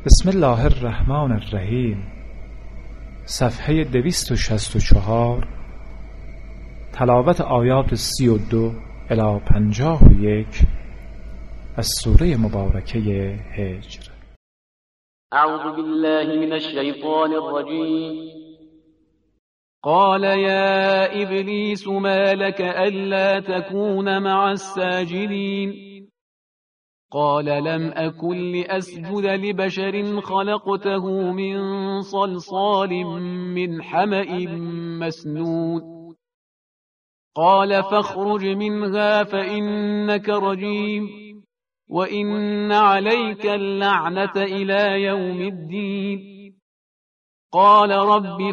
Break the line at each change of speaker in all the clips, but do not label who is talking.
بسم الله الرحمن الرحیم. صفحه 264. تلاوت آیات 32 الی 51 از سوره مبارکه هجر.
اعوذ بالله من الشیطان الرجیم. قال يا إبليس ما لك ألا تكون مع الساجدين قال لم أكن لأسجد لبشر خلقته من صلصال من حمأ مسنون قال فاخرج منها فإنك رجيم وإن عليك اللعنة إلى يوم الدين قال رب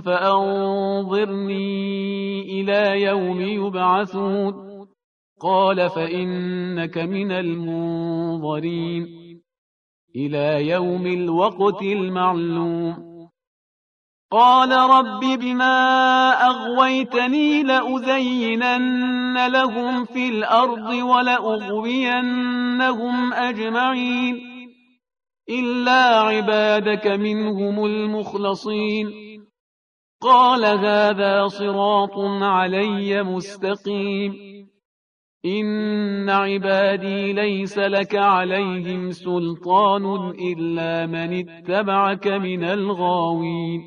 فأنظرني إلى يوم يبعثون قال فإنك من المنظرين إلى يوم الوقت المعلوم قال رب بما أغويتني لأزينن لهم في الأرض ولأغوينهم أجمعين إلا عبادك منهم المخلصين قال هذا صراط علي مستقيم إن عبادي ليس لك عليهم سلطان إلا من اتبعك من الغاوين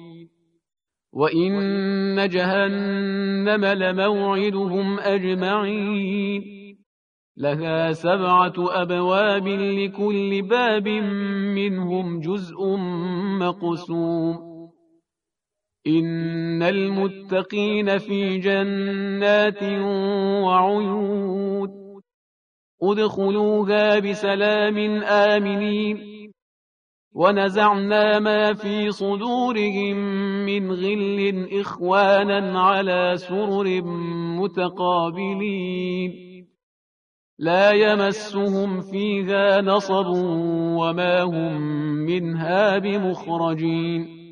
وإن جهنم لموعدهم أجمعين لها 7 أبواب لكل باب منهم جزء مقسوم إن المتقين في جنات وعيون ادخلوها بسلام آمنين ونزعنا ما في صدورهم من غل إخوانا على سرر متقابلين لا يمسهم فيها نصب وما هم منها بمخرجين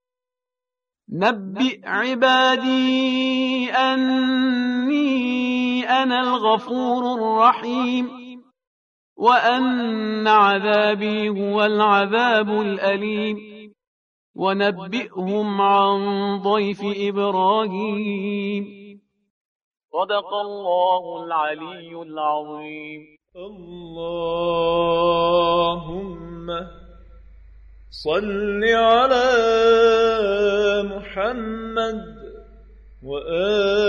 نبئ عبادي أني أنا الغفور الرحيم وأن عذابي هو العذاب الأليم ونبئهم عن ضيف إبراهيم صدق الله العلي العظيم.
اللهم صل على محمد وآل